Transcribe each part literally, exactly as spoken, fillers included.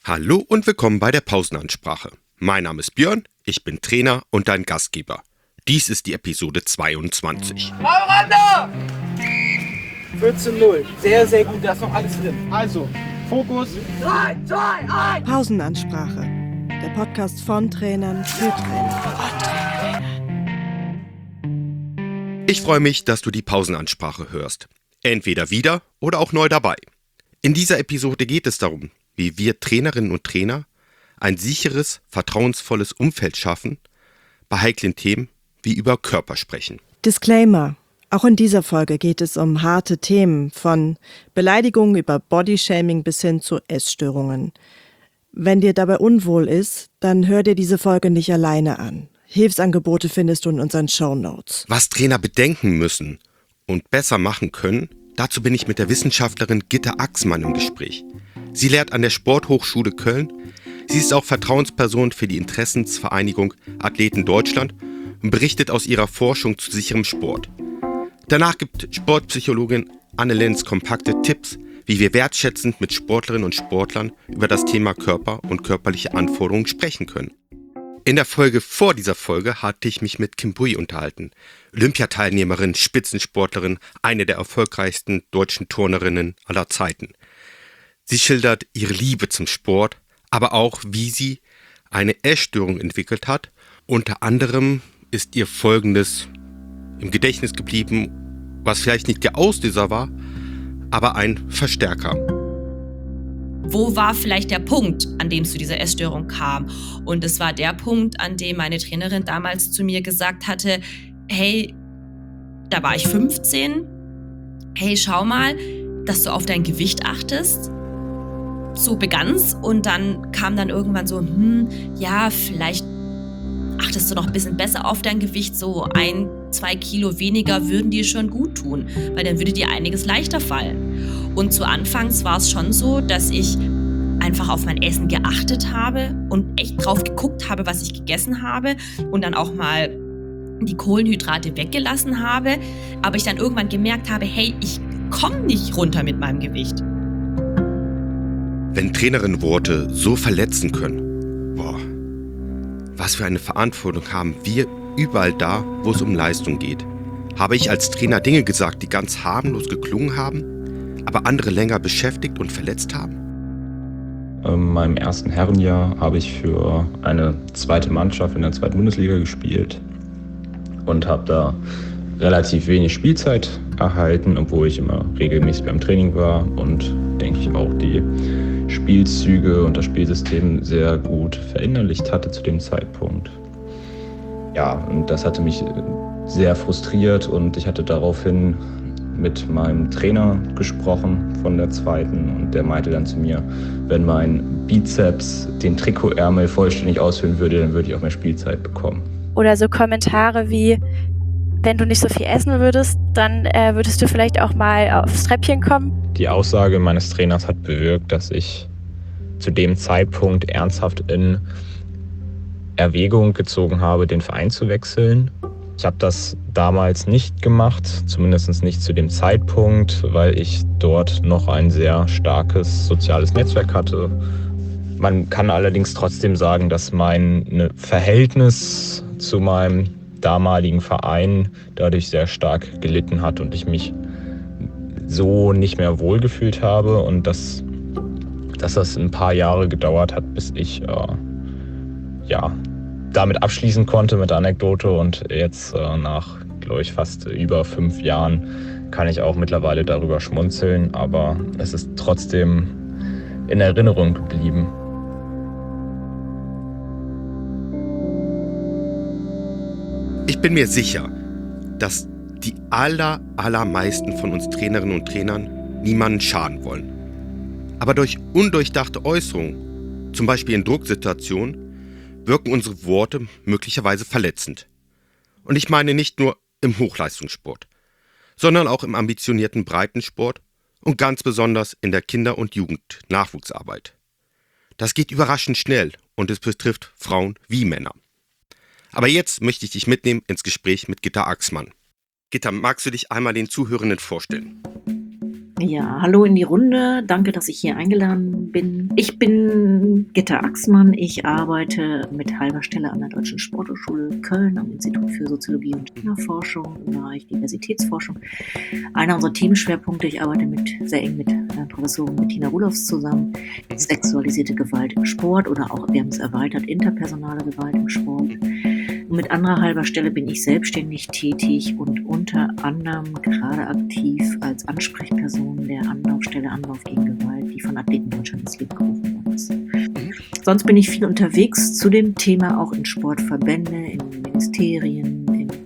Hallo und willkommen bei der Pausenansprache. Mein Name ist Björn, ich bin Trainer und dein Gastgeber. Dies ist die Episode zweiundzwanzig. Miranda! vierzehn null. Sehr, sehr gut, da ist noch alles drin. Also, Fokus. drei, zwei, eins. Pausenansprache. Der Podcast von Trainern für Trainer. Ich freue mich, dass du die Pausenansprache hörst. Entweder wieder oder auch neu dabei. In dieser Episode geht es darum, wie wir Trainerinnen und Trainer ein sicheres, vertrauensvolles Umfeld schaffen, bei heiklen Themen wie über Körper sprechen. Disclaimer. Auch in dieser Folge geht es um harte Themen, von Beleidigungen über Bodyshaming bis hin zu Essstörungen. Wenn dir dabei unwohl ist, dann hör dir diese Folge nicht alleine an. Hilfsangebote findest du in unseren Shownotes. Was Trainer bedenken müssen und besser machen können, dazu bin ich mit der Wissenschaftlerin Gitta Axmann im Gespräch. Sie lehrt an der Sporthochschule Köln. Sie ist auch Vertrauensperson für die Interessensvereinigung Athleten Deutschland und berichtet aus ihrer Forschung zu sicherem Sport. Danach gibt Sportpsychologin Anne Lenz kompakte Tipps, wie wir wertschätzend mit Sportlerinnen und Sportlern über das Thema Körper und körperliche Anforderungen sprechen können. In der Folge vor dieser Folge hatte ich mich mit Kim Bui unterhalten. Olympiateilnehmerin, Spitzensportlerin, eine der erfolgreichsten deutschen Turnerinnen aller Zeiten. Sie schildert ihre Liebe zum Sport, aber auch, wie sie eine Essstörung entwickelt hat. Unter anderem ist ihr Folgendes im Gedächtnis geblieben, was vielleicht nicht der Auslöser war, aber ein Verstärker. Wo war vielleicht der Punkt, an dem es zu dieser Essstörung kam? Und es war der Punkt, an dem meine Trainerin damals zu mir gesagt hatte, hey, da war ich fünfzehn, hey, schau mal, dass du auf dein Gewicht achtest. So begann's und dann kam dann irgendwann so, hm, ja, vielleicht achtest du noch ein bisschen besser auf dein Gewicht, so ein, zwei Kilo weniger würden dir schon gut tun, weil dann würde dir einiges leichter fallen. Und zu Anfangs war es schon so, dass ich einfach auf mein Essen geachtet habe und echt drauf geguckt habe, was ich gegessen habe und dann auch mal die Kohlenhydrate weggelassen habe, aber ich dann irgendwann gemerkt habe, hey, ich komme nicht runter mit meinem Gewicht. Wenn Trainerinnenworte so verletzen können, boah, was für eine Verantwortung haben wir überall da, wo es um Leistung geht. Habe ich als Trainer Dinge gesagt, die ganz harmlos geklungen haben, aber andere länger beschäftigt und verletzt haben? In meinem ersten Herrenjahr habe ich für eine zweite Mannschaft in der zweiten Bundesliga gespielt und habe da relativ wenig Spielzeit erhalten, obwohl ich immer regelmäßig beim Training war und, denke ich, auch die Spielzüge und das Spielsystem sehr gut verinnerlicht hatte zu dem Zeitpunkt. Ja, und das hatte mich sehr frustriert und ich hatte daraufhin mit meinem Trainer gesprochen von der zweiten und der meinte dann zu mir, wenn mein Bizeps den Trikotärmel vollständig ausfüllen würde, dann würde ich auch mehr Spielzeit bekommen. Oder so Kommentare wie, wenn du nicht so viel essen würdest, dann äh, würdest du vielleicht auch mal aufs Treppchen kommen. Die Aussage meines Trainers hat bewirkt, dass ich zu dem Zeitpunkt ernsthaft in Erwägung gezogen habe, den Verein zu wechseln. Ich habe das damals nicht gemacht, zumindest nicht zu dem Zeitpunkt, weil ich dort noch ein sehr starkes soziales Netzwerk hatte. Man kann allerdings trotzdem sagen, dass mein Verhältnis zu meinem damaligen Verein dadurch sehr stark gelitten hat und ich mich so nicht mehr wohlgefühlt habe und dass, dass das ein paar Jahre gedauert hat, bis ich äh, ja, damit abschließen konnte mit der Anekdote und jetzt äh, nach, glaube ich, fast über fünf Jahren kann ich auch mittlerweile darüber schmunzeln, aber es ist trotzdem in Erinnerung geblieben. Ich bin mir sicher, dass die aller, allermeisten von uns Trainerinnen und Trainern niemanden schaden wollen. Aber durch undurchdachte Äußerungen, zum Beispiel in Drucksituationen, wirken unsere Worte möglicherweise verletzend. Und ich meine nicht nur im Hochleistungssport, sondern auch im ambitionierten Breitensport und ganz besonders in der Kinder- und Jugend-Nachwuchsarbeit. Das geht überraschend schnell und es betrifft Frauen wie Männer. Aber jetzt möchte ich dich mitnehmen ins Gespräch mit Gitta Axmann. Gitta, magst du dich einmal den Zuhörenden vorstellen? Ja, hallo in die Runde. Danke, dass ich hier eingeladen bin. Ich bin Gitta Axmann. Ich arbeite mit halber Stelle an der Deutschen Sporthochschule Köln am Institut für Soziologie und Kinderforschung im Bereich Diversitätsforschung. Einer unserer Themenschwerpunkte, ich arbeite mit, sehr eng mit äh, Professorin Bettina Rudolphs zusammen, sexualisierte Gewalt im Sport oder auch, wir haben es erweitert, interpersonale Gewalt im Sport. Und mit anderer halber Stelle bin ich selbstständig tätig und unter anderem gerade aktiv als Ansprechperson der Anlaufstelle Anlauf gegen Gewalt, die von Athleten Deutschland ins Leben gerufen worden ist. Sonst bin ich viel unterwegs zu dem Thema, auch in Sportverbände, in Ministerien,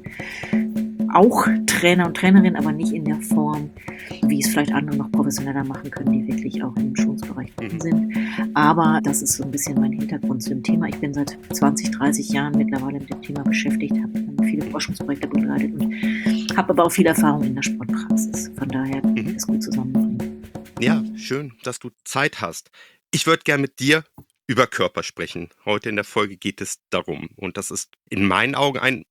in auch Trainer und Trainerinnen, aber nicht in der Form, wie es vielleicht andere noch professioneller machen können, die wirklich auch im Schulungsbereich sind. Aber das ist so ein bisschen mein Hintergrund zu dem Thema. Ich bin seit zwanzig, dreißig Jahren mittlerweile mit dem Thema beschäftigt, habe viele Forschungsprojekte begleitet und habe aber auch viel Erfahrung in der Sportpraxis. Von daher kann ich das gut zusammenbringen. Ja, schön, dass du Zeit hast. Ich würde gerne mit dir über Körper sprechen. Heute in der Folge geht es darum. Und das ist in meinen Augen ein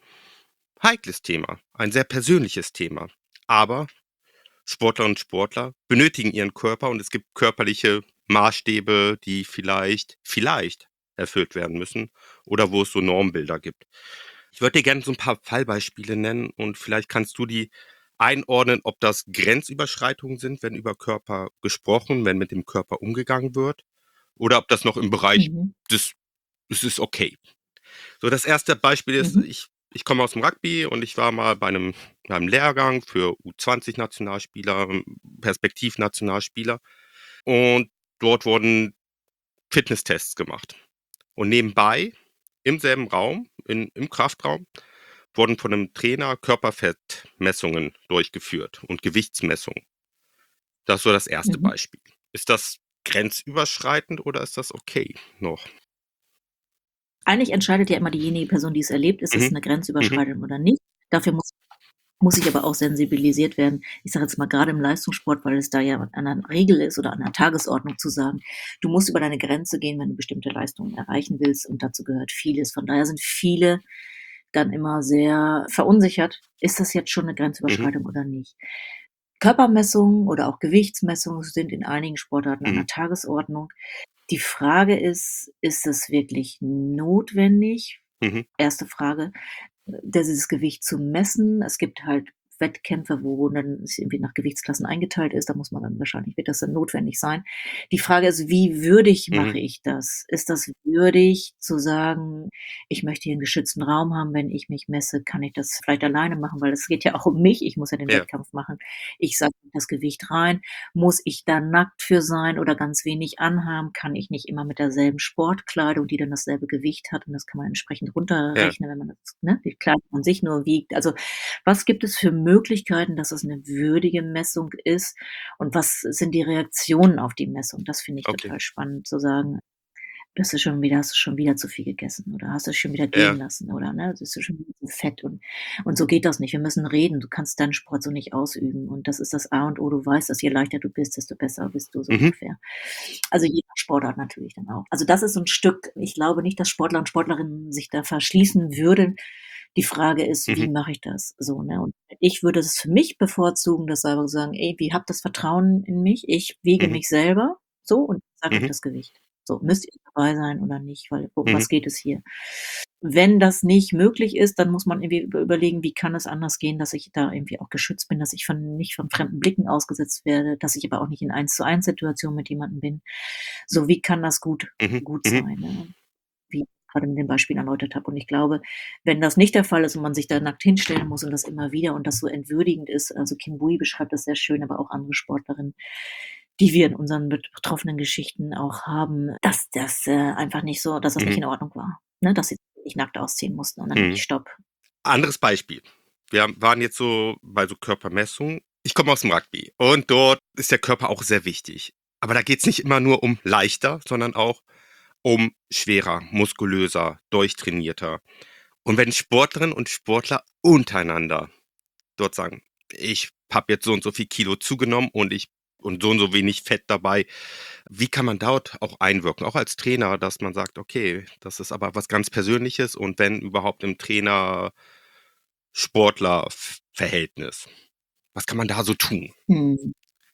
heikles Thema, ein sehr persönliches Thema. Aber Sportlerinnen und Sportler benötigen ihren Körper und es gibt körperliche Maßstäbe, die vielleicht, vielleicht erfüllt werden müssen oder wo es so Normbilder gibt. Ich würde dir gerne so ein paar Fallbeispiele nennen und vielleicht kannst du die einordnen, ob das Grenzüberschreitungen sind, wenn über Körper gesprochen, wenn mit dem Körper umgegangen wird, oder ob das noch im Bereich Mhm. des, es ist okay. So, das erste Beispiel ist, Mhm. ich, ich komme aus dem Rugby und ich war mal bei einem, bei einem Lehrgang für U zwanzig Nationalspieler, Perspektiv-Nationalspieler und dort wurden Fitnesstests gemacht. Und nebenbei, im selben Raum, in, im Kraftraum, wurden von einem Trainer Körperfettmessungen durchgeführt und Gewichtsmessungen. Das ist so das erste Mhm. Beispiel. Ist das grenzüberschreitend oder ist das okay noch? Eigentlich entscheidet ja immer diejenige Person, die es erlebt, ist es Mhm. eine Grenzüberschreitung oder nicht. Dafür muss, muss ich aber auch sensibilisiert werden. Ich sage jetzt mal gerade im Leistungssport, weil es da ja an einer Regel ist oder an einer Tagesordnung zu sagen, du musst über deine Grenze gehen, wenn du bestimmte Leistungen erreichen willst und dazu gehört vieles. Von daher sind viele dann immer sehr verunsichert. Ist das jetzt schon eine Grenzüberschreitung oder nicht? Körpermessungen oder auch Gewichtsmessungen sind in einigen Sportarten an Mhm. der Tagesordnung. Die Frage ist, ist es wirklich notwendig? Mhm. Erste Frage, äh, dieses Gewicht zu messen. Es gibt halt Wettkämpfe, wo dann es irgendwie nach Gewichtsklassen eingeteilt ist. Da muss man dann wahrscheinlich, wird das dann notwendig sein. Die Frage ist, wie würdig Mhm. mache ich das? Ist das würdig zu sagen, ich möchte hier einen geschützten Raum haben, wenn ich mich messe, kann ich das vielleicht alleine machen, weil es geht ja auch um mich. Ich muss ja den Ja. Wettkampf machen. Ich sage das Gewicht rein. Muss ich da nackt für sein oder ganz wenig anhaben? Kann ich nicht immer mit derselben Sportkleidung, die dann dasselbe Gewicht hat, und das kann man entsprechend runterrechnen, wenn man das, ne, die Kleidung an sich nur wiegt. Also was gibt es für Möglichkeiten, dass es eine würdige Messung ist und was sind die Reaktionen auf die Messung? Das finde ich Okay. total spannend zu sagen, bist du schon wieder, hast du schon wieder zu viel gegessen oder hast du dich schon wieder gehen Ja. lassen oder ne, bist du schon wieder zu fett und, und so geht das nicht. Wir müssen reden. Du kannst deinen Sport so nicht ausüben und das ist das A und O. Du weißt, dass je leichter du bist, desto besser bist du so Mhm. ungefähr. Also jeder Sportart natürlich dann auch. Also das ist so ein Stück, ich glaube nicht, dass Sportler und Sportlerinnen sich da verschließen würden. Die Frage ist, wie Mhm. mache ich das so, ne? Und ich würde es für mich bevorzugen, dass selber sagen, ey, wie habt das Vertrauen in mich? Ich wiege Mhm. mich selber so und sage euch Mhm. das Gewicht. So, müsst ihr dabei sein oder nicht? Weil um Mhm. was geht es hier? Wenn das nicht möglich ist, dann muss man irgendwie über- überlegen, wie kann es anders gehen, dass ich da irgendwie auch geschützt bin, dass ich von, nicht von fremden Blicken ausgesetzt werde, dass ich aber auch nicht in eins zu eins Situationen mit jemandem bin. So, wie kann das gut, Mhm. gut Mhm. sein, ne? Wie ich gerade mit dem Beispiel erläutert habe. Und ich glaube, wenn das nicht der Fall ist und man sich da nackt hinstellen muss und das immer wieder und das so entwürdigend ist, also Kim Bui beschreibt das sehr schön, aber auch andere Sportlerinnen, die wir in unseren betroffenen Geschichten auch haben, dass das äh, einfach nicht so, dass das nicht Mhm. in Ordnung war, ne? Dass sie sich nackt ausziehen mussten und dann Mhm. nicht, stopp. Anderes Beispiel. Wir haben- waren jetzt so bei so Körpermessungen. Ich komme aus dem Rugby und dort ist der Körper auch sehr wichtig. Aber da geht es nicht immer nur um leichter, sondern auch um schwerer, muskulöser, durchtrainierter. Und wenn Sportlerinnen und Sportler untereinander dort sagen, ich habe jetzt so und so viel Kilo zugenommen und ich und so und so wenig Fett dabei, wie kann man dort auch einwirken, auch als Trainer, dass man sagt, okay, das ist aber was ganz Persönliches und wenn überhaupt im Trainer-Sportler-Verhältnis. Was kann man da so tun? Hm.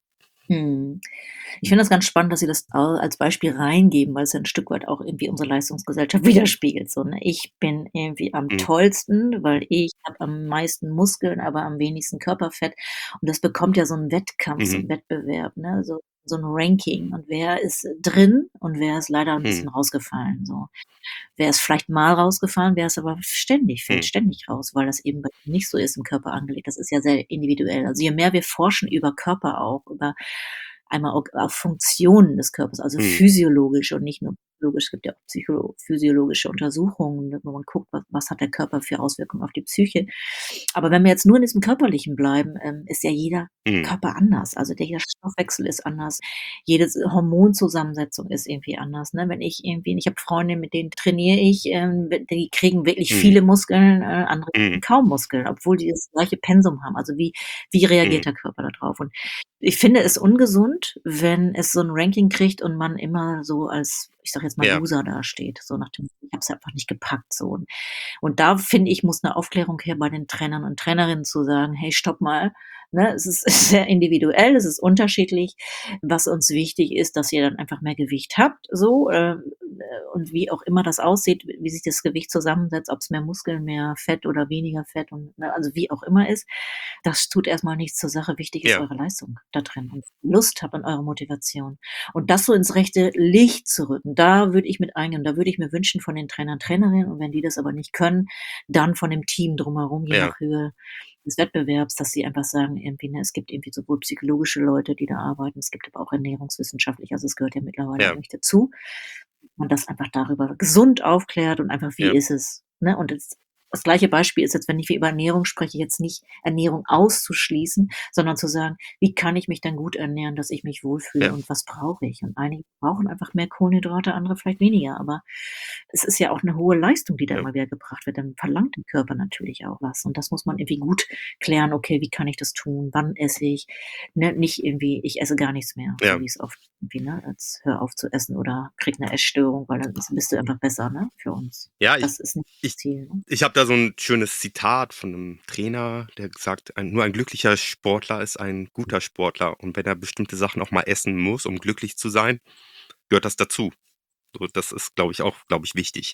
Mhm. Ich finde das ganz spannend, dass Sie das a als Beispiel reingeben, weil es ja 'n Stück weit auch irgendwie unsere Leistungsgesellschaft widerspiegelt so, ne? Ich bin irgendwie am Mhm. tollsten, weil ich habe am meisten Muskeln, aber am wenigsten Körperfett. Und das bekommt ja so 'n Wettkampf, so Mhm. 'n Wettbewerb, ne, so so 'n Ranking. Und wer ist drin und wer ist leider 'n bisschen Mhm. rausgefallen so. Wer ist vielleicht mal rausgefallen, wer ist aber ständig fällt Mhm. ständig raus, weil das eben bei ihm nicht so ist im Körper angelegt. Das ist ja sehr individuell. Also, je mehr wir forschen über Körper auch, über einmal auch auf Funktionen des Körpers, also Mhm. physiologisch und nicht nur logisch. Es gibt ja auch psycho physiologische Untersuchungen, wo man guckt, was was hat der Körper für Auswirkungen auf die Psyche. Aber wenn wir jetzt nur in diesem Körperlichen bleiben, ähm, ist ja jeder Mhm. Körper anders. Also, der jeder Stoffwechsel ist anders. Jede S Hormonzusammensetzung ist irgendwie anders, ne? Wenn ich irgendwie ich habe Freundinnen, mit denen trainiere ich, ähm, w die kriegen wirklich Mhm. viele Muskeln, äh, andere kriegen Mhm. kaum Muskeln, obwohl die das gleiche Pensum haben. Also, wie wie reagiert Mhm. der Körper da drauf? Und ich finde es ungesund, wenn es so 'n Ranking kriegt und man immer so als, ich sage jetzt mal, Ja. Loser dasteht, so nach dem Motto: „Ich habe es einfach nicht gepackt“, so. Und und da finde ich, muss 'ne Aufklärung her bei den Trainern und Trainerinnen zu sagen: „Hey, stopp mal, ne? Es ist sehr individuell, es ist unterschiedlich. Was uns wichtig ist, dass ihr dann einfach mehr Gewicht habt so, ähm, äh, und wie auch immer das aussieht, wie sich das Gewicht zusammensetzt, ob's mehr Muskeln, mehr Fett oder weniger Fett und ne, also wie auch immer ist. Das tut erst mal nichts zur Sache. Wichtig ist Ja. eure Leistung da drin und Lust habt und eure Motivation.“ Und das so ins rechte Licht zu rücken, da würde ich mit eingehen. Da würde ich mir wünschen von den Trainern, Trainerinnen und wenn die das aber nicht können, dann von dem Team drumherum, je Ja. nach Höhe des Wettbewerbs, dass sie einfach sagen irgendwie, ne, es gibt irgendwie sowohl psychologische Leute, die da arbeiten, es gibt aber auch ernährungswissenschaftliche, also es gehört ja mittlerweile Ja. eigentlich dazu. Und das einfach darüber gesund aufklärt und einfach, wie Ja. ist es, ne? Und das das gleiche Beispiel ist jetzt, wenn ich über Ernährung spreche, jetzt nicht Ernährung auszuschließen, sondern zu sagen: „Wie kann ich mich denn gut ernähren, dass ich mich wohlfühle Ja. und was brauche ich?“ Und einige brauchen einfach mehr Kohlenhydrate, andere vielleicht weniger. Aber es ist ja auch 'ne hohe Leistung, die da Ja. immer wieder gebracht wird. Dann verlangt der Körper natürlich auch was. Und das muss man irgendwie gut klären: „Okay, wie kann ich das tun? Wann esse ich?“ Ne, nicht irgendwie: „Ich esse gar nichts mehr“, so Ja. wie's oft irgendwie, ne, als „Hör auf zu essen“ oder „Krieg 'ne Essstörung“, weil dann bist bist du einfach besser, ne, für uns. Ja, ich Das ist nicht das ich Ziel, ne? ich habe da so 'n schönes Zitat von 'nem Trainer, der gesagt: „Ein nur ein glücklicher Sportler ist ein guter Sportler. Und wenn er bestimmte Sachen auch mal essen muss, um glücklich zu sein, gehört das dazu.“ So, das ist, glaube ich, auch, glaube ich, wichtig.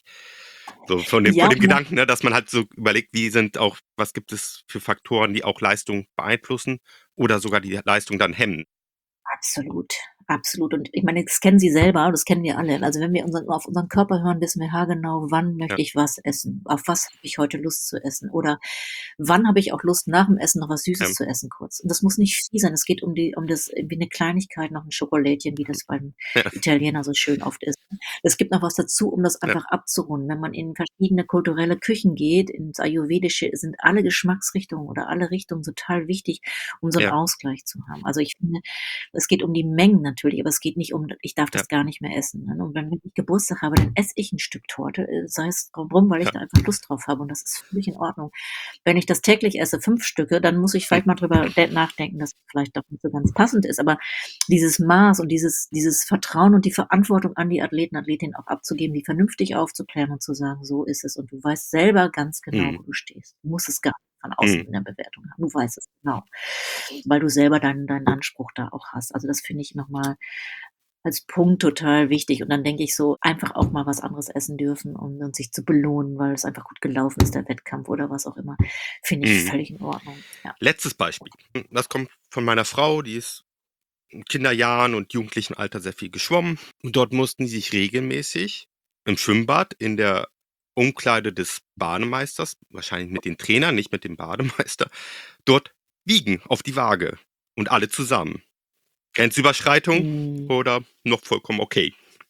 So von dem von Ja, dem ja. Gedanken, ne, dass man halt so überlegt, wie sind auch was gibt es für Faktoren, die auch Leistung beeinflussen oder sogar die Leistung dann hemmen? Absolut, absolut. Und ich meine, das kennen Sie selber, das kennen wir alle. Also, wenn wir unseren auf unseren Körper hören, wissen wir haargenau, wann Ja. möchte ich was essen? Auf was habe ich heute Lust zu essen? Oder wann habe ich auch Lust, nach dem Essen noch was Süßes Ja. zu essen kurz? Und das muss nicht viel sein. Es geht um die um das irgendwie 'ne Kleinigkeit, noch 'n Schokolädchen, wie das beim Ja. Italiener so schön oft ist, ne? Es gibt noch was dazu, um das Ja. einfach abzurunden. Wenn man in verschiedene kulturelle Küchen geht, ins Ayurvedische, sind alle Geschmacksrichtungen oder alle Richtungen total wichtig, um so 'n Ja. Ausgleich zu haben. Also, ich finde, es geht um die Mengen natürlich, aber es geht nicht um: „Ich darf Ja. das gar nicht mehr essen“, ne? Und wenn ich Geburtstag habe, dann esse ich 'n Stück Torte, äh, sei es drum, weil ich Ja. da einfach Lust drauf habe und das ist völlig in Ordnung. Wenn ich das täglich esse, fünf Stücke, dann muss ich vielleicht mal drüber de nachdenken, dass vielleicht doch nicht so ganz passend ist. Aber dieses Maß und dieses dieses Vertrauen und die Verantwortung an die Athleten, Athletinnen auch abzugeben, die vernünftig aufzuklären und zu sagen: „So ist es.“ Und du weißt selber ganz genau, Mhm. wo du stehst. Du musst es gar nicht von außen Mhm. in der Bewertung haben. Du weißt es genau, weil du selber deinen deinen Anspruch da auch hast. Also, das finde ich noch mal als Punkt total wichtig. Und dann denke ich so, einfach auch mal was anderes essen dürfen, um dann sich zu belohnen, weil es einfach gut gelaufen ist, der Wettkampf oder was auch immer, finde ich Mhm. völlig in Ordnung, ja. Letztes Beispiel. Hm, das kommt von meiner Frau, die ist in Kinderjahren und Jugendlichenalter sehr viel geschwommen. Und dort mussten die sich regelmäßig im Schwimmbad in der Umkleide des Bademeisters, wahrscheinlich mit den Trainern, nicht mit dem Bademeister, dort wiegen auf die Waage und alle zusammen. Grenzüberschreitung Mhm. oder noch vollkommen okay?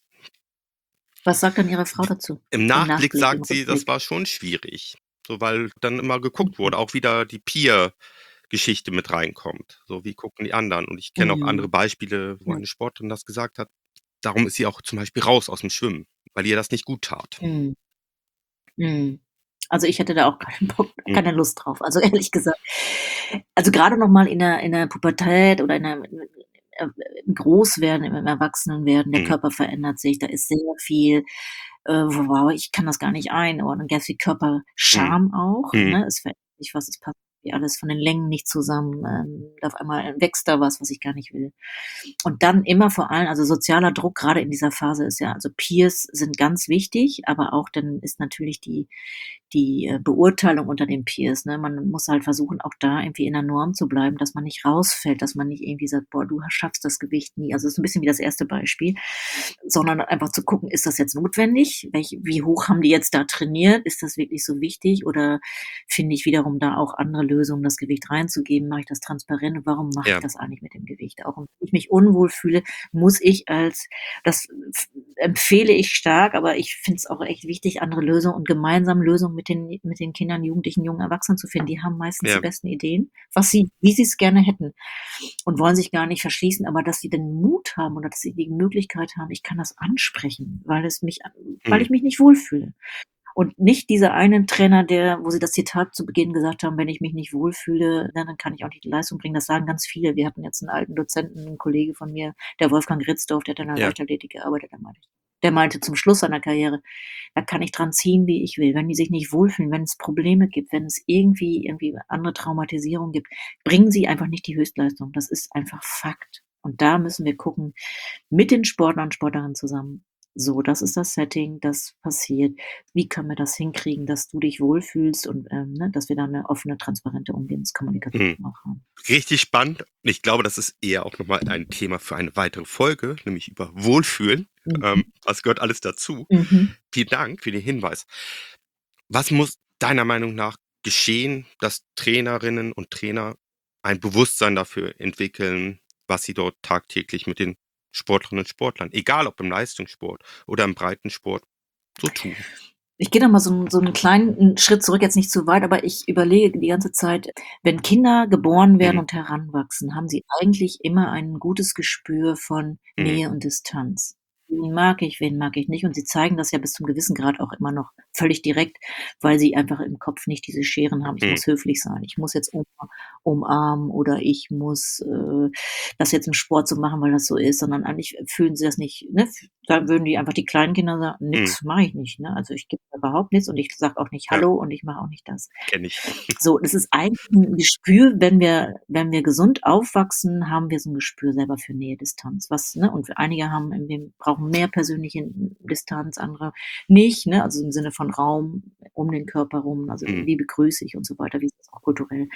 Was sagt dann Ihre Frau dazu? Im Im Nachblick Nachblick, im sagt sie, das Rückblick? war schon schwierig. So, weil dann immer geguckt Mhm. wurde, auch wieder die Peer-Geschichte mit reinkommt. So, wie gucken die anderen? Und ich kenne auch andere Mhm. Beispiele, wo Ja. eine Sportlerin das gesagt hat. Darum ist sie auch zum Beispiel raus aus'm Schwimmen, weil ihr das nicht guttat. Mhm. Mhm. Also, ich hätte da auch keinen Bock Mhm. keine Lust drauf. Also, ehrlich gesagt. Also, grade noch mal in der in der Pubertät oder in der äh, im Großwerden, im Erwachsenenwerden, der Mhm. Körper verändert sich. Da ist sehr viel, äh, wow, ich kann das gar nicht einordnen. Ganz viel Mhm. Körperscham auch, Mhm. ne? Es verändert sich was, es passt alles von den Längen nicht zusammen. Ähm, auf einmal wächst da was, was ich gar nicht will. Und dann immer vor allem, also sozialer Druck, gerade in dieser Phase ist ja, also Peers sind ganz wichtig, aber auch dann ist natürlich die, die äh, Beurteilung unter den Peers. Ne? Man muss halt versuchen, auch da irgendwie in der Norm zu bleiben, dass man nicht rausfällt, dass man nicht irgendwie sagt, boah, du schaffst das Gewicht nie. Also es ist ein bisschen wie das erste Beispiel, sondern einfach zu gucken, ist das jetzt notwendig? Welch, wie hoch haben die jetzt da trainiert? Ist das wirklich so wichtig? Oder finde ich wiederum da auch andere Lösungen, das Gewicht reinzugeben? Mache ich das transparent? Und warum mache Ja. ich das eigentlich mit dem Gewicht? Auch wenn ich mich unwohl fühle, muss ich als, das f- empfehle ich stark, aber ich finde es auch echt wichtig, andere Lösungen und gemeinsam Lösungen mit den, mit den Kindern, Jugendlichen, jungen Erwachsenen zu finden. Die haben meistens Ja. die besten Ideen, was sie, wie sie es gerne hätten und wollen sich gar nicht verschließen, aber dass sie den Mut haben oder dass sie die Möglichkeit haben, ich kann das ansprechen, weil es mich, weil ich mich nicht wohlfühle. Und nicht dieser eine Trainer, der, wo sie das Zitat zu Beginn gesagt haben, wenn ich mich nicht wohlfühle, na, dann kann ich auch nicht die Leistung bringen. Das sagen ganz viele. Wir hatten jetzt einen alten Dozenten, einen Kollege von mir, der Wolfgang Ritzdorf, der hat in der Ja. Leichtathletik gearbeitet, der meinte, der meinte zum Schluss seiner Karriere, da kann ich dran ziehen, wie ich will. Wenn die sich nicht wohlfühlen, wenn es Probleme gibt, wenn es irgendwie, irgendwie andere Traumatisierung gibt, bringen sie einfach nicht die Höchstleistung. Das ist einfach Fakt. Und da müssen wir gucken, mit den Sportlern und Sportlerinnen zusammen. So, das ist das Setting, das passiert. Wie können wir das hinkriegen, dass du dich wohlfühlst und ähm, ne, dass wir da eine offene, transparente Umgehenskommunikation Mhm. auch haben. Richtig spannend. Und ich glaube, das ist eher auch nochmal ein Thema für eine weitere Folge, nämlich über Wohlfühlen. Mhm. Ähm, was gehört alles dazu? Mhm. Vielen Dank für den Hinweis. Was muss deiner Meinung nach geschehen, dass Trainerinnen und Trainer ein Bewusstsein dafür entwickeln, was sie dort tagtäglich mit den Sportlerinnen und Sportlern, egal ob im Leistungssport oder im Breitensport, so tun? Ich gehe da mal so, einen- so einen kleinen Schritt zurück, jetzt nicht zu weit, aber ich überlege die ganze Zeit, wenn Kinder geboren werden Mhm. und heranwachsen, haben sie eigentlich immer ein gutes Gespür von Mhm. Nähe und Distanz. Wen mag ich, wen mag ich nicht? Und sie zeigen das ja bis zum gewissen Grad auch immer noch völlig direkt, weil sie einfach im Kopf nicht diese Scheren haben. Ich Mhm. muss höflich sein, ich muss jetzt Oma umarmen oder ich muss äh, das jetzt im Sport so machen, weil das so ist, sondern eigentlich fühlen sie das nicht. Ne? Da würden die einfach die kleinen Kinder sagen, nix mache ich nicht. Ne? Also ich gebe überhaupt nichts und ich sage auch nicht Ja. Hallo und ich mache auch nicht das. Kenne ich. So, das ist eigentlich ein Gespür, wenn wir, wenn wir gesund aufwachsen, haben wir so ein Gespür selber für Nähe, Distanz. Was, ne? Und einige haben, wir brauchen mehr persönliche Distanz, andere nicht, ne? Also im Sinne von Raum um den Körper rum, also Mhm. wie begrüße ich und so weiter, wie ist das auch kulturell.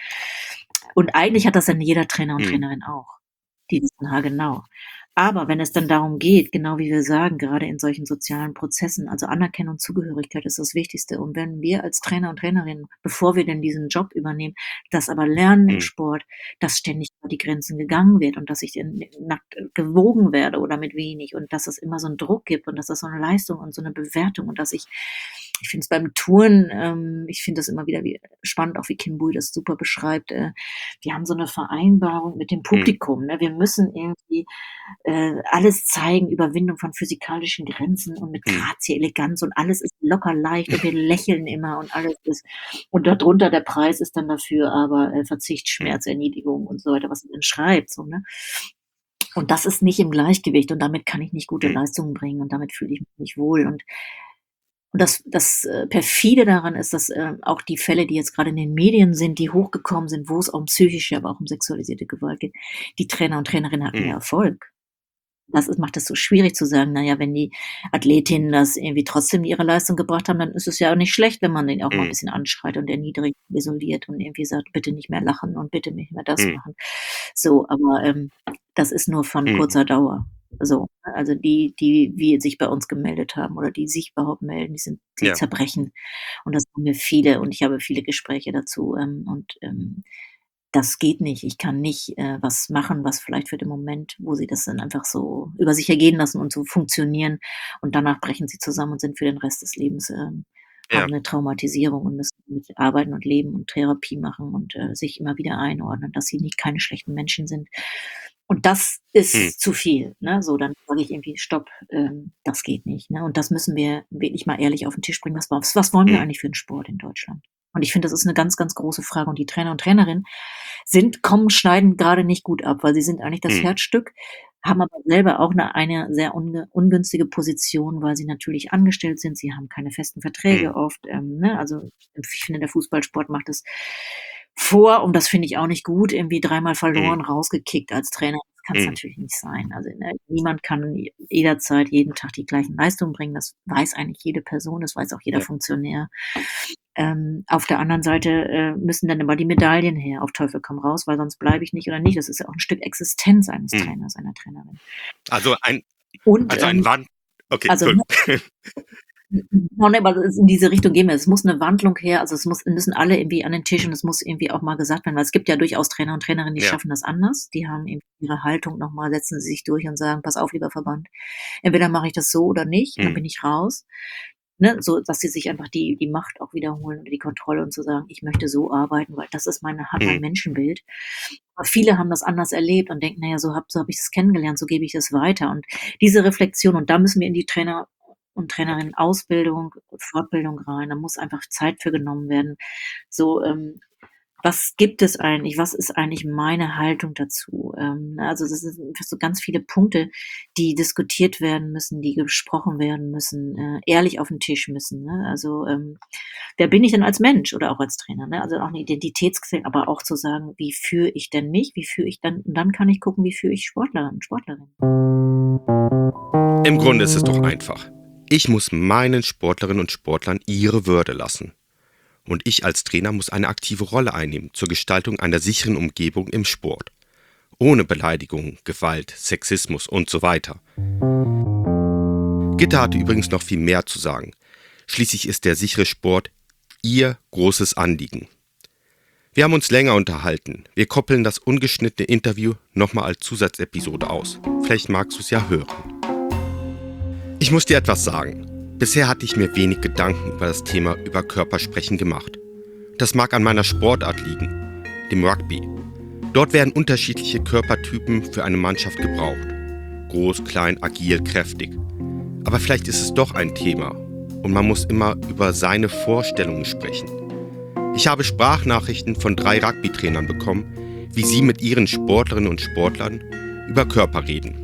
Und eigentlich hat das dann jeder Trainer und Mhm. Trainerin auch. Die wissen haargenau. Aber wenn es dann darum geht, genau wie wir sagen, gerade in solchen sozialen Prozessen, also Anerkennung und Zugehörigkeit ist das Wichtigste. Und wenn wir als Trainer und Trainerinnen, bevor wir denn diesen Job übernehmen, das aber lernen im Mhm. Sport, dass ständig über die Grenzen gegangen wird und dass ich in- nackt gewogen werde oder mit wenig und dass es immer so einen Druck gibt und dass das so eine Leistung und so eine Bewertung und dass ich, ich finde es beim Touren, ähm, ich finde das immer wieder wie, spannend, auch wie Kim Bui das super beschreibt. Äh, wir haben so eine Vereinbarung mit dem Publikum. Ne? Wir müssen irgendwie äh, alles zeigen, Überwindung von physikalischen Grenzen und mit Mhm. Grazie, Eleganz und alles ist locker leicht und wir lächeln immer und alles ist, und darunter der Preis ist dann dafür aber äh, Verzicht, Schmerz, Erniedrigung und so weiter, was man dann schreibt, so, ne? Und das ist nicht im Gleichgewicht und damit kann ich nicht gute Mhm. Leistungen bringen und damit fühle ich mich nicht wohl und und das, das äh, perfide daran ist, dass äh, auch die Fälle, die jetzt gerade in den Medien sind, die hochgekommen sind, wo es um psychische, aber auch um sexualisierte Gewalt geht, die Trainer und Trainerinnen hatten Mhm. ja Erfolg. Das ist, macht es so schwierig zu sagen, naja, wenn die Athletinnen das irgendwie trotzdem ihre Leistung gebracht haben, dann ist es ja auch nicht schlecht, wenn man den auch mal ein Mhm. bisschen anschreit und erniedrigt, isoliert und irgendwie sagt, bitte nicht mehr lachen und bitte nicht mehr das Mhm. machen. So, aber ähm, das ist nur von Mhm. kurzer Dauer. So, also die, die wir sich bei uns gemeldet haben oder die sich überhaupt melden, die sind, die Ja. zerbrechen. Und das haben wir viele und ich habe viele Gespräche dazu. Ähm, und ähm, das geht nicht. Ich kann nicht äh, was machen, was vielleicht für den Moment, wo sie das dann einfach so über sich ergehen lassen und so funktionieren und danach brechen sie zusammen und sind für den Rest des Lebens, ähm, Ja. haben eine Traumatisierung und müssen mit arbeiten und leben und Therapie machen und äh, sich immer wieder einordnen, dass sie nicht keine schlechten Menschen sind. Und das ist Mhm. zu viel. Ne? So, dann sage ich irgendwie, stopp, ähm, das geht nicht. Ne? Und das müssen wir wirklich mal ehrlich auf den Tisch bringen. Was, was, was wollen wir Mhm. eigentlich für einen Sport in Deutschland? Und ich finde, das ist eine ganz, ganz große Frage. Und die Trainer und Trainerinnen sind, kommen, schneiden gerade nicht gut ab, weil sie sind eigentlich das Mhm. Herzstück, haben aber selber auch eine, eine sehr unge, ungünstige Position, weil sie natürlich angestellt sind. Sie haben keine festen Verträge Mhm. oft. Ähm, ne? Also ich finde, der Fußballsport macht es vor, und das finde ich auch nicht gut, irgendwie dreimal verloren, Mhm. rausgekickt als Trainer. Das kann es Mhm. natürlich nicht sein. Also ne, niemand kann jederzeit, jeden Tag die gleichen Leistungen bringen. Das weiß eigentlich jede Person, das weiß auch jeder Ja. Funktionär. Ähm, auf der anderen Seite äh, müssen dann immer die Medaillen her, auf Teufel komm raus, weil sonst bleibe ich nicht oder nicht. Das ist ja auch ein Stück Existenz eines Mhm. Trainers, einer Trainerin. Also ein, Und also ein ähm, Wand. Okay, also ne, Entschuldigung. No, ne, aber in diese Richtung gehen wir. Es muss eine Wandlung her, also es muss, müssen alle irgendwie an den Tisch und es muss irgendwie auch mal gesagt werden, weil es gibt ja durchaus Trainer und Trainerinnen, die Ja. schaffen das anders. Die haben eben ihre Haltung nochmal, setzen sie sich durch und sagen, pass auf, lieber Verband, entweder mache ich das so oder nicht, dann Mhm. bin ich raus. Ne, so, dass sie sich einfach die, die Macht auch wiederholen oder die Kontrolle und zu sagen, ich möchte so arbeiten, weil das ist meine, hat mein Mhm. Menschenbild. Aber viele haben das anders erlebt und denken, naja, so habe so hab ich das kennengelernt, so gebe ich das weiter. Und diese Reflexion, und da müssen wir in die Trainer und Trainerinnen Ausbildung, Fortbildung rein. Da muss einfach Zeit für genommen werden. So, ähm, was gibt es eigentlich? Was ist eigentlich meine Haltung dazu? Ähm, also das sind so ganz viele Punkte, die diskutiert werden müssen, die gesprochen werden müssen, äh, ehrlich auf den Tisch müssen. Ne? Also ähm, wer bin ich denn als Mensch oder auch als Trainer? Ne? Also auch eine Identitätskrise, aber auch zu sagen, wie führe ich denn mich? Wie führe ich dann? Und dann kann ich gucken, wie führe ich Sportler und Sportlerinnen. Im Grunde ist es doch einfach. Ich muss meinen Sportlerinnen und Sportlern ihre Würde lassen. Und ich als Trainer muss eine aktive Rolle einnehmen zur Gestaltung einer sicheren Umgebung im Sport. Ohne Beleidigung, Gewalt, Sexismus und so weiter. Gitta hatte übrigens noch viel mehr zu sagen. Schließlich ist der sichere Sport ihr großes Anliegen. Wir haben uns länger unterhalten. Wir koppeln das ungeschnittene Interview nochmal als Zusatzepisode aus. Vielleicht magst du es ja hören. Ich muss dir etwas sagen. Bisher hatte ich mir wenig Gedanken über das Thema über Körpersprechen gemacht. Das mag an meiner Sportart liegen, dem Rugby. Dort werden unterschiedliche Körpertypen für eine Mannschaft gebraucht. Groß, klein, agil, kräftig. Aber vielleicht ist es doch ein Thema und man muss immer über seine Vorstellungen sprechen. Ich habe Sprachnachrichten von drei Rugby-Trainern bekommen, wie sie mit ihren Sportlerinnen und Sportlern über Körper reden.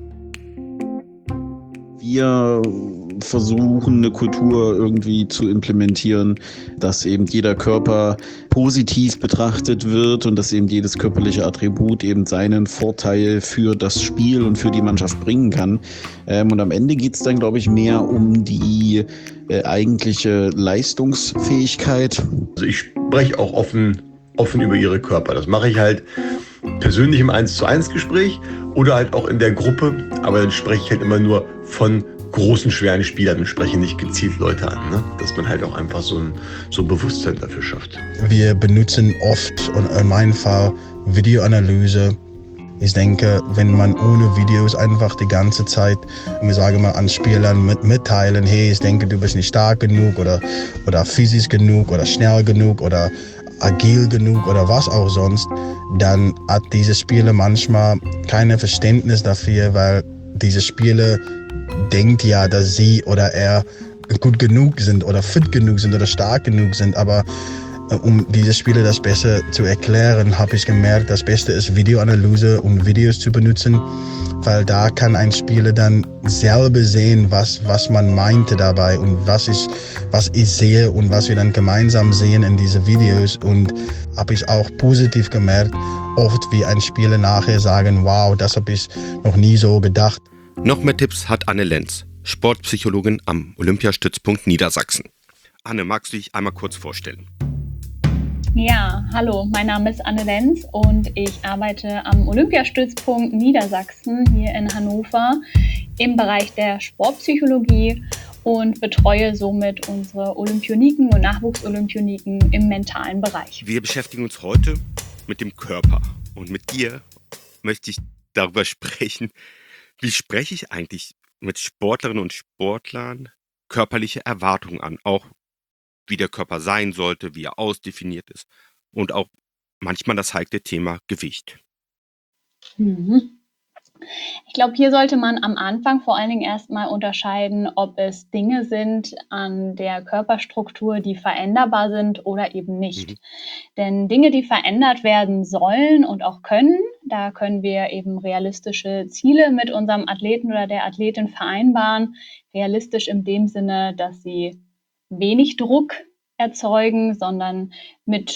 Wir versuchen, eine Kultur irgendwie zu implementieren, dass eben jeder Körper positiv betrachtet wird und dass eben jedes körperliche Attribut eben seinen Vorteil für das Spiel und für die Mannschaft bringen kann. Ähm, und am Ende geht es dann, glaube ich, mehr um die äh, eigentliche Leistungsfähigkeit. Also ich spreche auch offen, offen über ihre Körper. Das mache ich halt persönlich im eins zu eins Gespräch oder halt auch in der Gruppe, aber dann spreche ich halt immer nur von großen, schweren Spielern und spreche nicht gezielt Leute an, ne? Dass man halt auch einfach so ein, so ein Bewusstsein dafür schafft. Wir benutzen oft, und in meinem Fall, Videoanalyse. Ich denke, wenn man ohne Videos einfach die ganze Zeit, wir sagen mal, an Spielern mit, mitteilen, hey, ich denke, du bist nicht stark genug oder, oder physisch genug oder schnell genug oder agil genug oder was auch sonst, dann hat diese Spieler manchmal kein Verständnis dafür, weil diese Spieler denkt ja, dass sie oder er gut genug sind oder fit genug sind oder stark genug sind, aber um diese Spieler das besser zu erklären, habe ich gemerkt, das Beste ist Videoanalyse, um Videos zu benutzen, weil da kann ein Spieler dann selber sehen, was, was man meinte dabei und was ich, was ich sehe und was wir dann gemeinsam sehen in diese Videos. Und habe ich auch positiv gemerkt, oft wie ein Spieler nachher sagen, wow, das habe ich noch nie so gedacht. Noch mehr Tipps hat Anne Lenz, Sportpsychologin am Olympiastützpunkt Niedersachsen. Anne, magst du dich einmal kurz vorstellen? Ja, hallo, mein Name ist Anne Lenz und ich arbeite am Olympiastützpunkt Niedersachsen hier in Hannover im Bereich der Sportpsychologie und betreue somit unsere Olympioniken und Nachwuchsolympioniken im mentalen Bereich. Wir beschäftigen uns heute mit dem Körper und mit dir möchte ich darüber sprechen, wie spreche ich eigentlich mit Sportlerinnen und Sportlern körperliche Erwartungen an, auch wie der Körper sein sollte, wie er ausdefiniert ist und auch manchmal das heikle Thema Gewicht. Mhm. Ich glaube, hier sollte man am Anfang vor allen Dingen erstmal unterscheiden, ob es Dinge sind an der Körperstruktur, die veränderbar sind oder eben nicht. Mhm. Denn Dinge, die verändert werden sollen und auch können, da können wir eben realistische Ziele mit unserem Athleten oder der Athletin vereinbaren. Realistisch in dem Sinne, dass sie wenig Druck erzeugen, sondern mit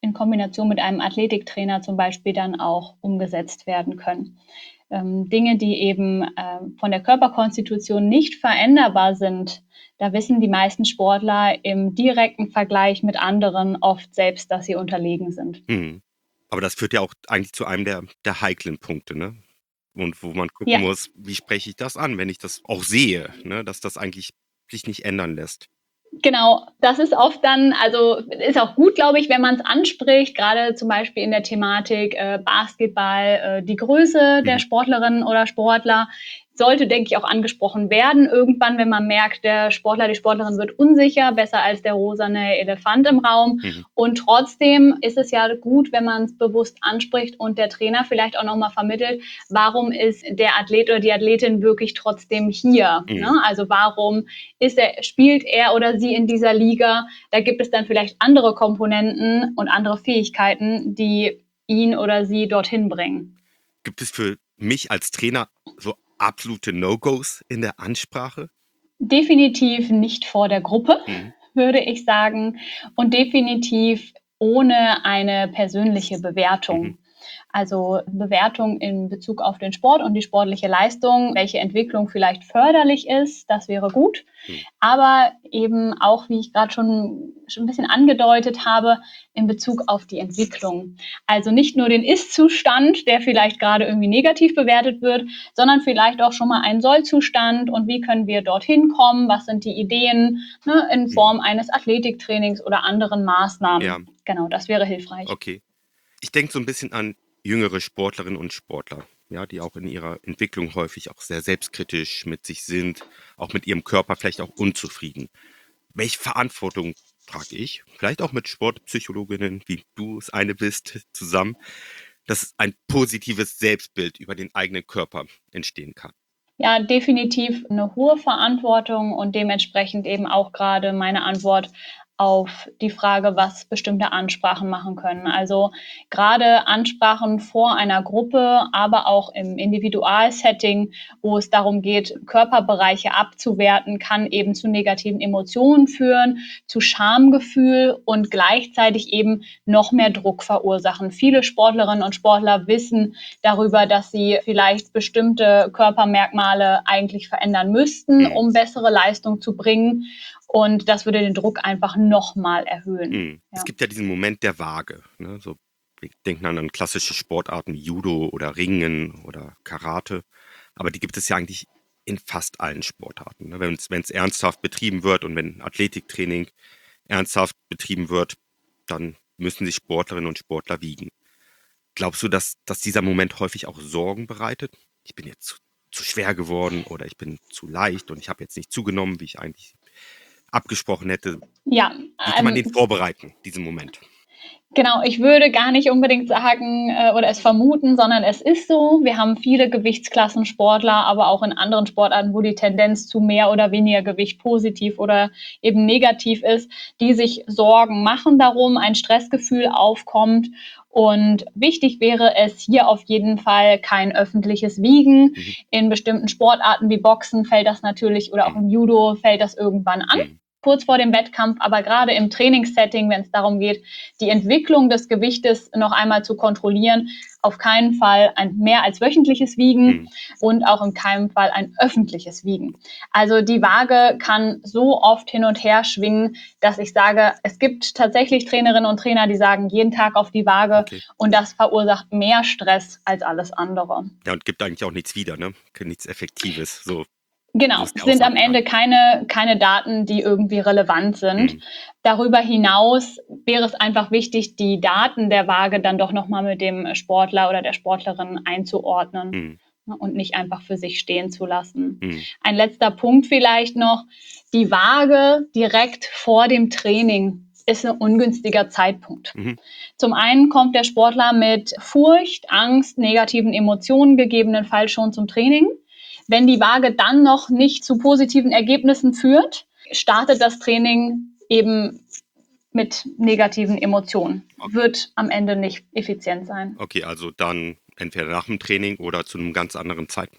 in Kombination mit einem Athletiktrainer zum Beispiel dann auch umgesetzt werden können. Ähm, Dinge, die eben äh, von der Körperkonstitution nicht veränderbar sind, da wissen die meisten Sportler im direkten Vergleich mit anderen oft selbst, dass sie unterlegen sind. Mhm. Aber das führt ja auch eigentlich zu einem der, der heiklen Punkte, ne? Und wo man gucken Ja. muss, wie spreche ich das an, wenn ich das auch sehe, ne? Dass das eigentlich sich nicht ändern lässt. Genau, das ist oft dann, also ist auch gut, glaube ich, wenn man es anspricht, gerade zum Beispiel in der Thematik äh, Basketball, äh, die Größe der Mhm. Sportlerinnen oder Sportler sollte, denke ich, auch angesprochen werden. Irgendwann, wenn man merkt, der Sportler, die Sportlerin wird unsicher, besser als der rosane Elefant im Raum. Mhm. Und trotzdem ist es ja gut, wenn man es bewusst anspricht und der Trainer vielleicht auch nochmal vermittelt, warum ist der Athlet oder die Athletin wirklich trotzdem hier? Mhm. Ne? Also warum ist er, spielt er oder sie in dieser Liga? Da gibt es dann vielleicht andere Komponenten und andere Fähigkeiten, die ihn oder sie dorthin bringen. Gibt es für mich als Trainer so absolute No-Gos in der Ansprache? Definitiv nicht vor der Gruppe, Mhm. würde ich sagen. Und definitiv ohne eine persönliche Bewertung. Mhm. Also Bewertung in Bezug auf den Sport und die sportliche Leistung, welche Entwicklung vielleicht förderlich ist, das wäre gut. Mhm. Aber eben auch, wie ich gerade schon, schon ein bisschen angedeutet habe, in Bezug auf die Entwicklung. Also nicht nur den Ist-Zustand, der vielleicht gerade irgendwie negativ bewertet wird, sondern vielleicht auch schon mal einen Soll-Zustand und wie können wir dorthin kommen, was sind die Ideen, ne, in Form eines Athletiktrainings oder anderen Maßnahmen. Ja. Genau, das wäre hilfreich. Okay. Ich denke so ein bisschen an jüngere Sportlerinnen und Sportler, ja, die auch in ihrer Entwicklung häufig auch sehr selbstkritisch mit sich sind, auch mit ihrem Körper vielleicht auch unzufrieden. Welche Verantwortung trage ich, vielleicht auch mit Sportpsychologinnen, wie du es eine bist, zusammen, dass ein positives Selbstbild über den eigenen Körper entstehen kann? Ja, definitiv eine hohe Verantwortung und dementsprechend eben auch gerade meine Antwort auf die Frage, was bestimmte Ansprachen machen können. Also gerade Ansprachen vor einer Gruppe, aber auch im Individualsetting, wo es darum geht, Körperbereiche abzuwerten, kann eben zu negativen Emotionen führen, zu Schamgefühl und gleichzeitig eben noch mehr Druck verursachen. Viele Sportlerinnen und Sportler wissen darüber, dass sie vielleicht bestimmte Körpermerkmale eigentlich verändern müssten, Mhm. um bessere Leistung zu bringen. Und das würde den Druck einfach nochmal erhöhen. Mhm. Ja. Es gibt ja diesen Moment der Waage, ne? So, wir denken an, an klassische Sportarten wie Judo oder Ringen oder Karate, aber die gibt es ja eigentlich in fast allen Sportarten. Ne? Wenn es ernsthaft betrieben wird und wenn Athletiktraining ernsthaft betrieben wird, dann müssen sich Sportlerinnen und Sportler wiegen. Glaubst du, dass, dass dieser Moment häufig auch Sorgen bereitet? Ich bin jetzt zu, zu schwer geworden oder ich bin zu leicht und ich habe jetzt nicht zugenommen, wie ich eigentlich abgesprochen hätte. Ja, Wie kann man ähm, den vorbereiten, diesen Moment? Genau, ich würde gar nicht unbedingt sagen äh, oder es vermuten, sondern es ist so. Wir haben viele Gewichtsklassensportler, aber auch in anderen Sportarten, wo die Tendenz zu mehr oder weniger Gewicht positiv oder eben negativ ist, die sich Sorgen machen darum, ein Stressgefühl aufkommt. Und wichtig wäre es hier auf jeden Fall kein öffentliches Wiegen. Mhm. In bestimmten Sportarten wie Boxen fällt das natürlich oder auch im Judo fällt das irgendwann an. Mhm. Kurz vor dem Wettkampf, aber gerade im Trainingssetting, wenn es darum geht, die Entwicklung des Gewichtes noch einmal zu kontrollieren, auf keinen Fall ein mehr als wöchentliches Wiegen Mhm. und auch in keinem Fall ein öffentliches Wiegen. Also die Waage kann so oft hin und her schwingen, dass ich sage, es gibt tatsächlich Trainerinnen und Trainer, die sagen, jeden Tag auf die Waage Okay. und das verursacht mehr Stress als alles andere. Ja, und gibt eigentlich auch nichts wieder, ne? Nichts Effektives. So. Genau, Das ist es die sind am Aussage. Ende keine, keine Daten, die irgendwie relevant sind. Mhm. Darüber hinaus wäre es einfach wichtig, die Daten der Waage dann doch nochmal mit dem Sportler oder der Sportlerin einzuordnen Mhm. ne, und nicht einfach für sich stehen zu lassen. Mhm. Ein letzter Punkt vielleicht noch, die Waage direkt vor dem Training ist ein ungünstiger Zeitpunkt. Mhm. Zum einen kommt der Sportler mit Furcht, Angst, negativen Emotionen gegebenenfalls schon zum Training. Wenn die Waage dann noch nicht zu positiven Ergebnissen führt, startet das Training eben mit negativen Emotionen. Wird am Ende nicht effizient sein. Okay, also dann entweder nach dem Training oder zu einem ganz anderen Zeitpunkt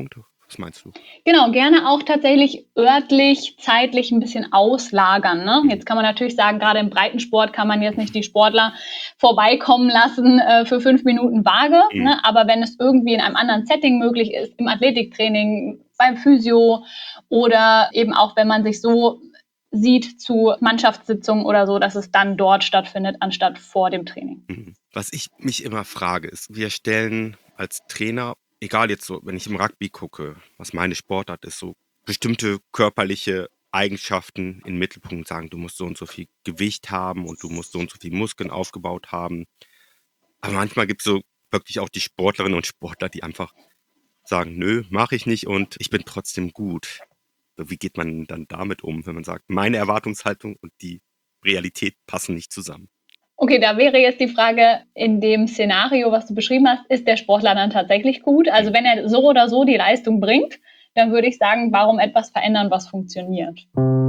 Was meinst du? Genau, gerne auch tatsächlich örtlich, zeitlich ein bisschen auslagern. Ne? Jetzt kann man natürlich sagen, gerade im Breitensport kann man jetzt nicht die Sportler vorbeikommen lassen äh, für fünf Minuten Waage. Mhm. Ne? Aber wenn es irgendwie in einem anderen Setting möglich ist, im Athletiktraining, beim Physio oder eben auch, wenn man sich so sieht zu Mannschaftssitzungen oder so, dass es dann dort stattfindet, anstatt vor dem Training. Was ich mich immer frage, ist, wir stellen als Trainer, egal jetzt so, wenn ich im Rugby gucke, was meine Sportart ist, so bestimmte körperliche Eigenschaften in den Mittelpunkt sagen, du musst so und so viel Gewicht haben und du musst so und so viel Muskeln aufgebaut haben. Aber manchmal gibt es so wirklich auch die Sportlerinnen und Sportler, die einfach sagen, nö, mache ich nicht und ich bin trotzdem gut. Wie geht man dann damit um, wenn man sagt, meine Erwartungshaltung und die Realität passen nicht zusammen? Okay, da wäre jetzt die Frage, in dem Szenario, was du beschrieben hast, ist der Sportler dann tatsächlich gut? Also wenn er so oder so die Leistung bringt, dann würde ich sagen, warum etwas verändern, was funktioniert?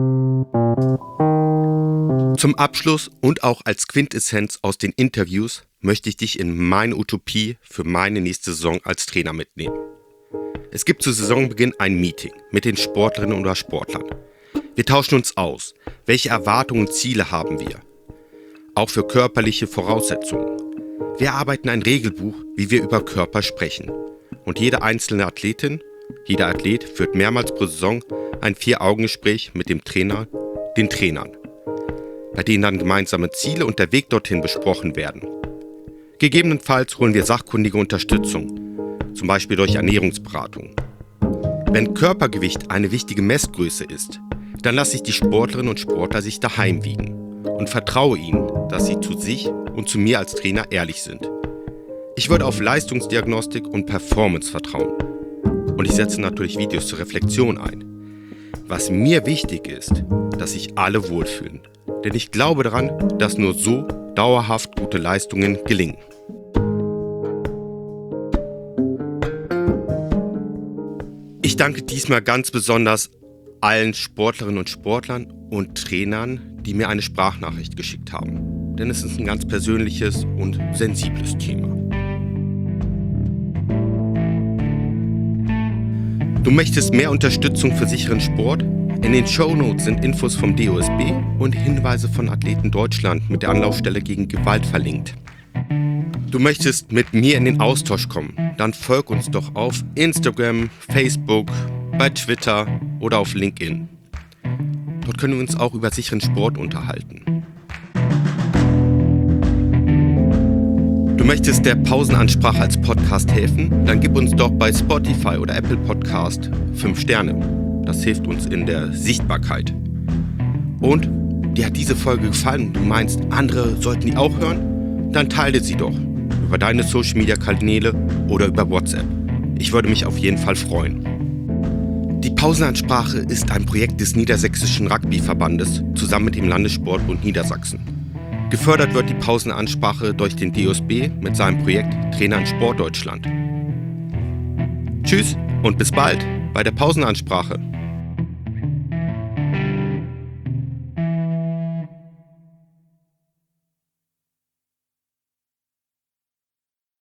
Zum Abschluss und auch als Quintessenz aus den Interviews möchte ich dich in meine Utopie für meine nächste Saison als Trainer mitnehmen. Es gibt zu Saisonbeginn ein Meeting mit den Sportlerinnen oder Sportlern. Wir tauschen uns aus. Welche Erwartungen und Ziele haben wir? Auch für körperliche Voraussetzungen. Wir erarbeiten ein Regelbuch, wie wir über Körper sprechen. Und jede einzelne Athletin, jeder Athlet führt mehrmals pro Saison ein Vier-Augen-Gespräch mit dem Trainer, den Trainern, bei denen dann gemeinsame Ziele und der Weg dorthin besprochen werden. Gegebenenfalls holen wir sachkundige Unterstützung, zum Beispiel durch Ernährungsberatung. Wenn Körpergewicht eine wichtige Messgröße ist, dann lasse ich die Sportlerinnen und Sportler sich daheim wiegen und vertraue ihnen, dass sie zu sich und zu mir als Trainer ehrlich sind. Ich würde auf Leistungsdiagnostik und Performance vertrauen. Und ich setze natürlich Videos zur Reflexion ein. Was mir wichtig ist, dass sich alle wohlfühlen. Denn ich glaube daran, dass nur so dauerhaft gute Leistungen gelingen. Ich danke diesmal ganz besonders allen Sportlerinnen und Sportlern und Trainern, die mir eine Sprachnachricht geschickt haben. Denn es ist ein ganz persönliches und sensibles Thema. Du möchtest mehr Unterstützung für sicheren Sport? In den Shownotes sind Infos vom D O S B und Hinweise von Athleten Deutschland mit der Anlaufstelle gegen Gewalt verlinkt. Du möchtest mit mir in den Austausch kommen? Dann folg uns doch auf Instagram, Facebook, bei Twitter oder auf LinkedIn. Dort können wir uns auch über sicheren Sport unterhalten. Du möchtest der Pausenansprache als Podcast helfen? Dann gib uns doch bei Spotify oder Apple Podcast fünf Sterne. Das hilft uns in der Sichtbarkeit. Und dir hat diese Folge gefallen und du meinst, andere sollten die auch hören? Dann teile sie doch über deine Social-Media-Kanäle oder über WhatsApp. Ich würde mich auf jeden Fall freuen. Die Pausenansprache ist ein Projekt des Niedersächsischen Rugbyverbandes zusammen mit dem Landessportbund Niedersachsen. Gefördert wird die Pausenansprache durch den D O S B mit seinem Projekt Trainer in Sport Deutschland. Tschüss und bis bald bei der Pausenansprache.